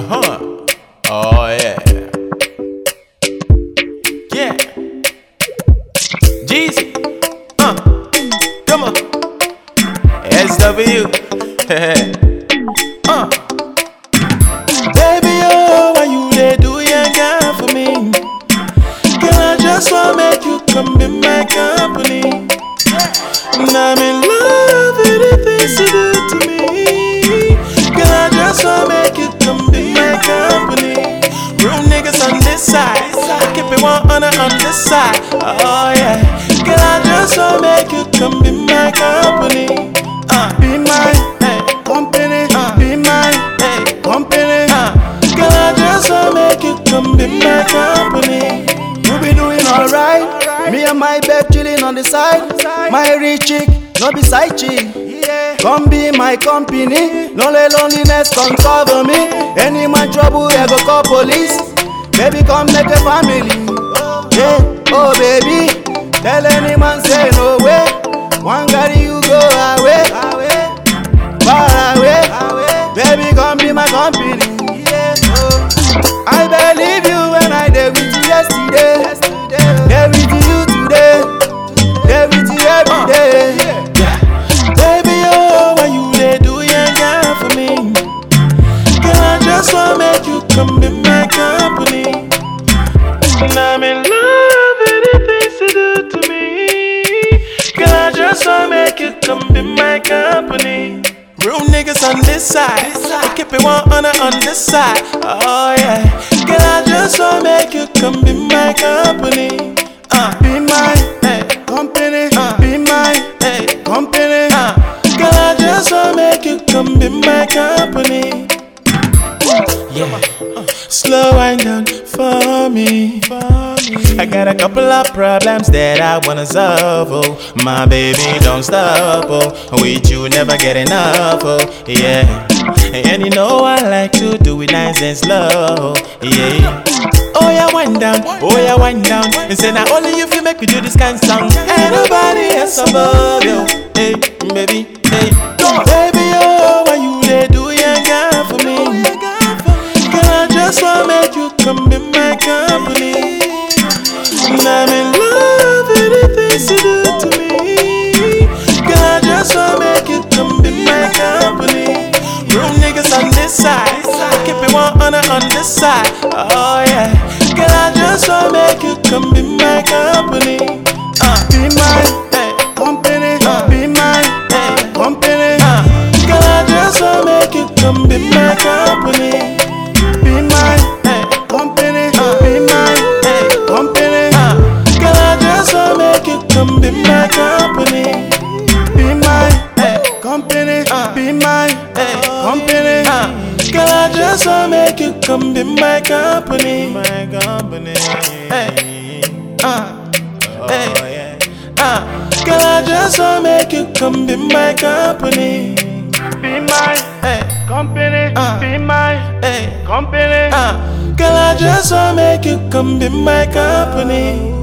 Oh yeah. Yeah. Jeezy. Come on. SW. Baby, oh, why you there do your girl for me? Girl, I just wanna make you come in my company. And I'm in love with the things you do to me. Girl, I just wanna make you come in my company. Real niggas on this side, I keep it 100 on this side. Oh yeah. Girl, I just wanna make you come in my company. Be my company, be my company. Girl, I just wanna make you come in my company. You be doing alright. Me and my babe chilling on the side. My rich chick, no be side chick. Come be my company. No let loneliness come cover me. Any man trouble, I go call police. Baby, come make a family. Yeah, oh baby, tell any man say no way. One carry you go away, far away. Baby, come be my company. I believe you when I did with you yesterday. There with you today. There with you every day. Baby, oh, why you there do your girl for me? Girl, I just wanna make you come in my company. And I'm in love with the things you do to me. Girl, I just wanna make you come in my company. Real niggas on this side, I keep it 100 on this side. Oh yeah. Girl, I just wanna make you come in my company. Be my company, be my company. Girl, I just wanna make you come in my company. Yeah, slow wind down for me. I got a couple of problems that I wanna solve. Oh, my baby, don't stop. Oh, with you never get enough. Oh, yeah. And you know I like to do it nice and slow. Yeah. Oh yeah, wind down. Oh yeah, wind down. And say now only you feel make me do this kind of song. Ain't nobody else above you. Hey, baby, hey. Baby, oh, why you there do your girl for me? Girl, I just wanna make you come in my company. And I'm in love with the things you do to me. Girl, I just wanna make you come in my company. Real niggas on this side, I keep it 100 on this side. Oh yeah. Girl, I just wanna make you come in my company. Be my company, be my company. Girl, I just wanna make you come in my company. Be my company, be my company. Girl, I just wanna make you come in my company. Be my company, be my company. Girl, I just wanna make you come in my company. My company. Girl, I just wanna make you come in my company. Be my company, be my company. Girl, I just wanna make you come in my company.